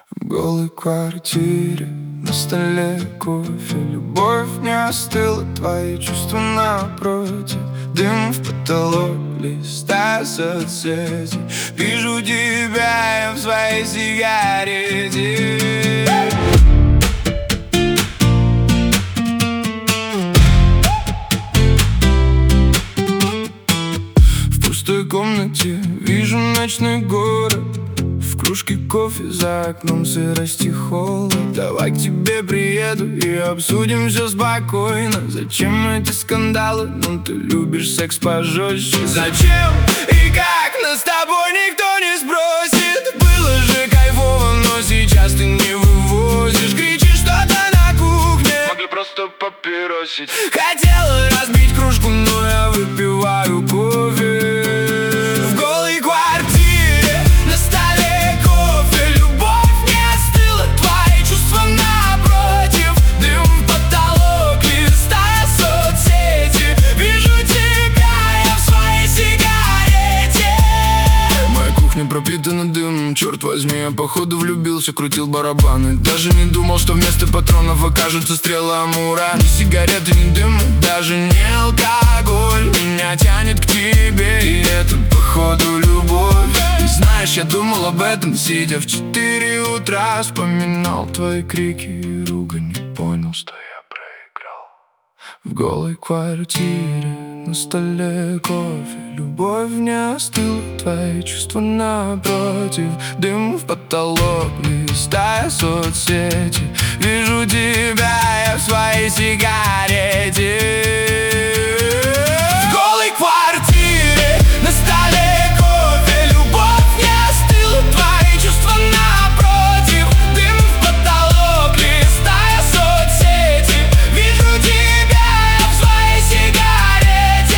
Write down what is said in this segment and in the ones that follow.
В голой квартире, на столе кофе. Любовь не остыла, твои чувства напротив. Дым в потолок, листая соцсети. Вижу тебя я в своей сигарете. В пустой комнате вижу ночной город. В кружке кофе, за окном сырость и холод. Давай к тебе приеду и обсудим все спокойно. Зачем эти скандалы? Ну ты любишь секс пожестче. Зачем и как? Нас с тобой никто не спросит. Было же кайфово, но сейчас ты не вывозишь. Кричишь что-то на кухне. Могли просто папиросить. Хотела разбить кружку, но я выпиваю кофе. Пропитана дымом, черт возьми, я походу влюбился, крутил барабаны. Даже не думал, что вместо патронов окажутся стрелы Амура. Ни сигареты, ни дым, даже не алкоголь. Меня тянет к тебе, и это походу любовь. И знаешь, я думал об этом, сидя в 4 утра. Вспоминал твои крики и ругань, не понял, что я проиграл. В голой квартире, на столе кофе. Любовь не остыла, твои чувства напротив. Дым в потолок, листая соцсети. Вижу тебя я в своей сигарете. В голой квартире, на столе кофе. Любовь не остыла, твои чувства напротив. Дым в потолок, листая соцсети. Вижу тебя я в своей сигарете.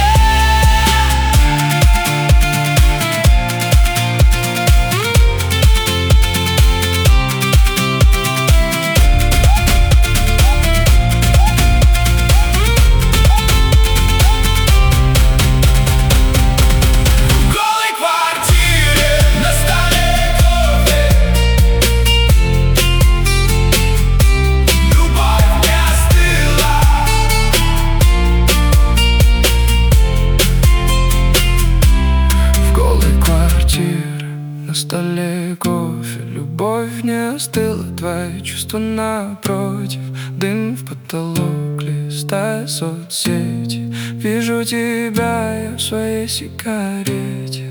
На столе кофе, любовь не остыла, твои чувства напротив. Дым в потолок, листая соцсети. Вижу тебя я в своей сигарете.